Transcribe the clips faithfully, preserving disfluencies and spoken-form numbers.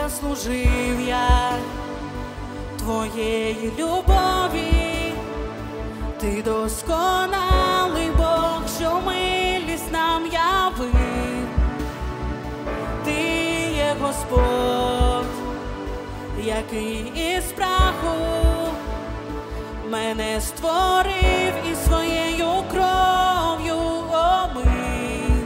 заслужив я твоєї любові, ти досконалий Бог, що милість нам явив. Ти є Господь, який із праху мене створив і своєю кров'ю омив.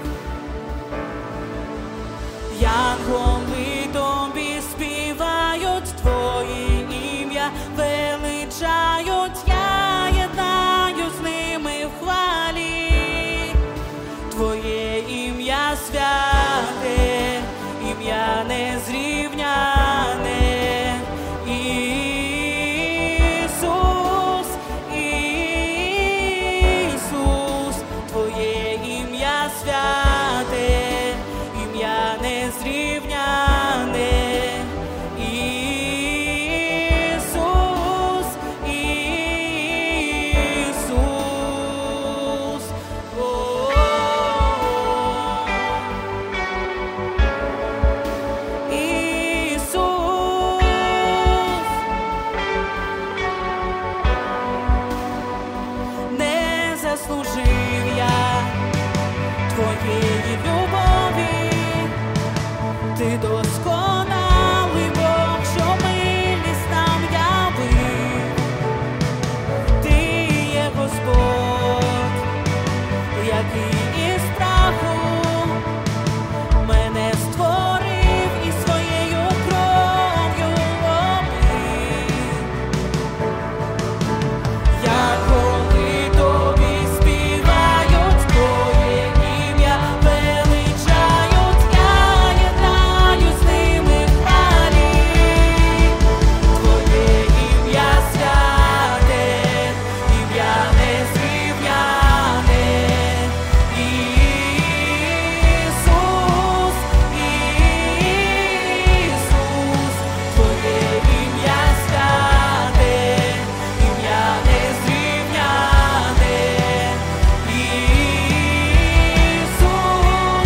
Янголи тобі співають, твоє ім'я величають, я єднаю з ними в хвалі. Твоє ім'я святе, ім'я незрівняне. Ісус, Ісус, твоє ім'я святе, ім'я незрівняне. Ісус, Ісус, о, Ісус. Не заслужив я твоєї любові, ти досконалий Бог, що милість нам явив. Ти є Господь, який із праху мене створив і своєю кров'ю омив. Янголи тобі співають, твоє ім'я величають, я єднаю з ними в хвалі. Твоє ім'я святе, ім'я незрівняне. Ісус, Ісус, твоє ім'я святе, ім'я незрівняне. Ісус,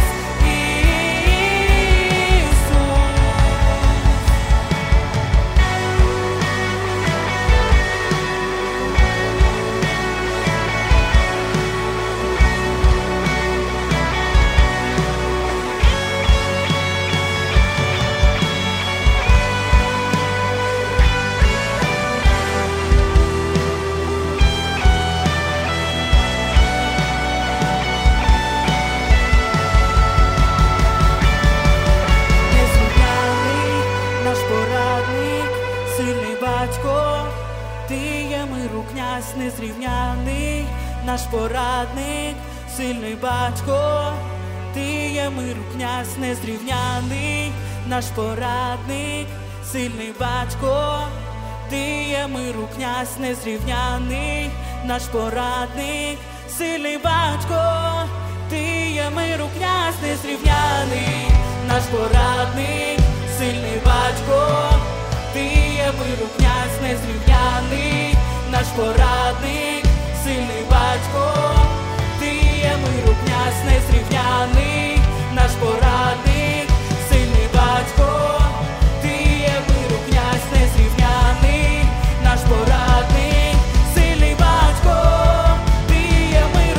незрівняний наш порадник, сильний батько, ти є миру князь, незрівняний наш порадник, сильний батько, ти є миру князь, незрівняний наш порадник, сильний батько, ти є миру князь, незрівняний наш порадник, сильний батько, ти є миру князь, незрівняний наш порадник, сильний батько, ти є миру князь, незрівняний наш порадник, сильний батько, ти є миру князь, незрівняний наш порадник, сильний батько, ти є миру князь, незрівняний наш порадник, сильний батько, ти є миру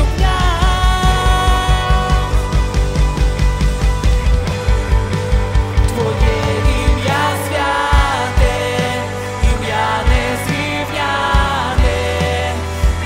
князь. Твоє ім'я святе, ім'я незрівняне.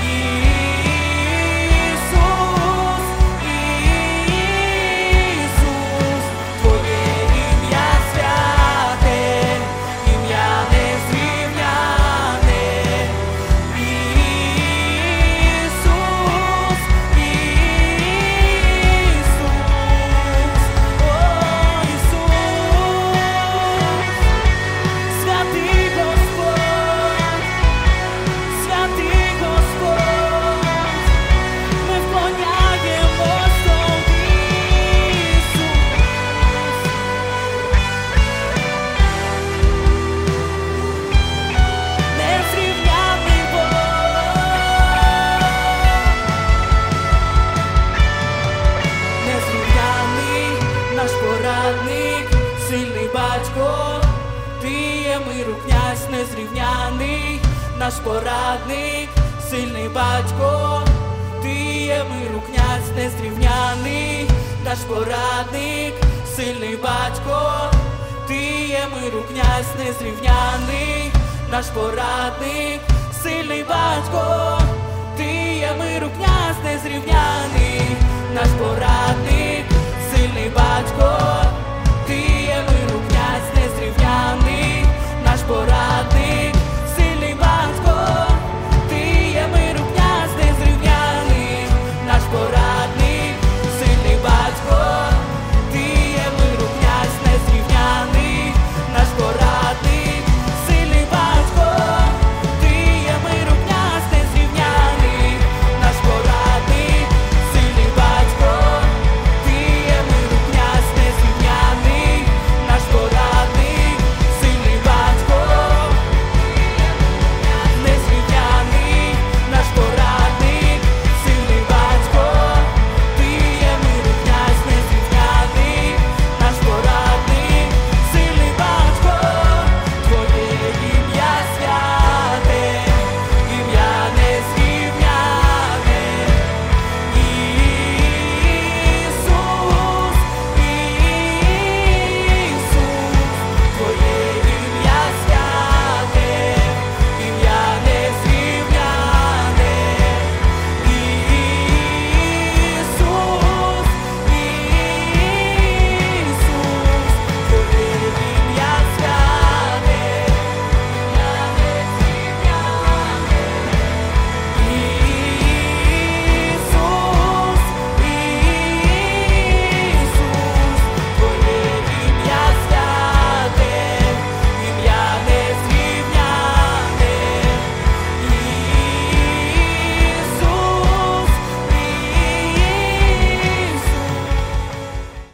ти є миру князь незрівняний, наш порадник, сильний батько, ти є миру князь незрівняний, наш порадник, сильний батько, ти є миру князь незрівняний, наш порадник, сильний батько, ти є миру князь незрівняний, наш порадник, сильний батько.